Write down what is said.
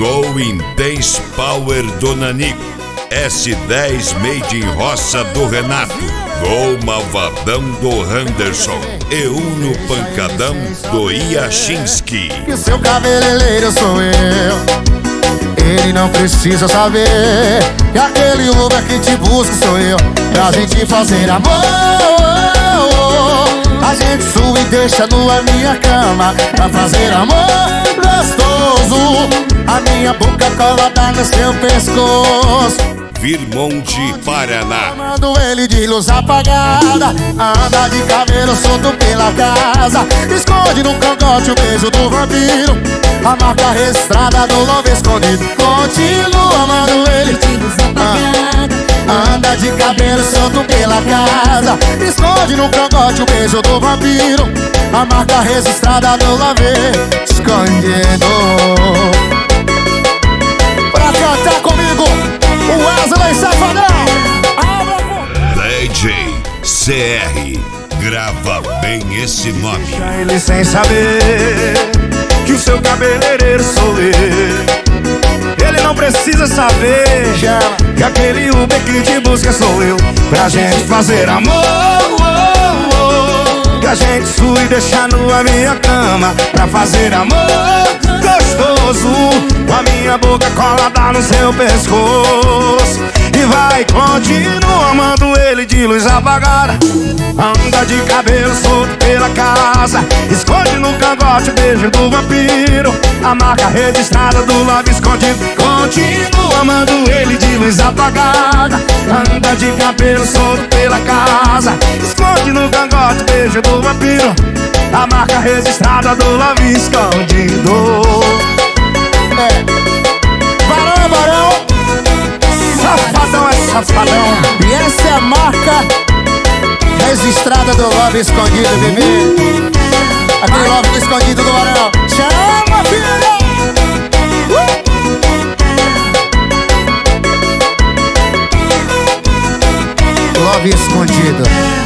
Gol Intense Power do Nanico. S10 Made in Roça do Renato. Gol Malvadão do Anderson. E Uno Pancadão do Iachinski. Que o seu cabeleireiro sou eu. Ele não precisa saber que aquele Uber que te busca sou eu. Pra gente fazer amor, a gente sua e deixa nua minha cama. Pra fazer amor gostoso, a minha boca colada no seu pescoço. Virmonte, Paraná. Mando ele de luz apagada, anda de cabelo solto pela casa, esconde no cangote o beijo do vampiro, a marca registrada do love escondido. Continua amando ele de luz apagada, anda de cabelo solto pela casa, esconde no cangote o beijo do vampiro, a marca registrada do love escondido. Pra cantar comigo, o Wesley Safadão. DJ CR, grava bem esse nome. Deixa ele sem saber que o seu cabeleireiro sou eu. Ele não precisa saber que aquele Uber que te busca sou eu. Pra gente fazer amor, que a gente sua e deixar nua minha cama. Pra fazer amor gostoso, com a minha boca colada no seu pescoço. E vai, continua amando ele de luz apagada, anda de cabelo solto pela casa, esconde no cangote o beijo do vampiro, a marca registrada do lábio escondido. Continua amando ele de luz apagada, anda de cabelo solto pela casa, esconde no cangote o beijo do vampiro, a marca registrada do lábio escondido. Barão, barão, Safadão é safadão. e essa é a marca registrada do love escondido, bebê. Aquele love escondido do Barão. Chama, filha! Love escondido.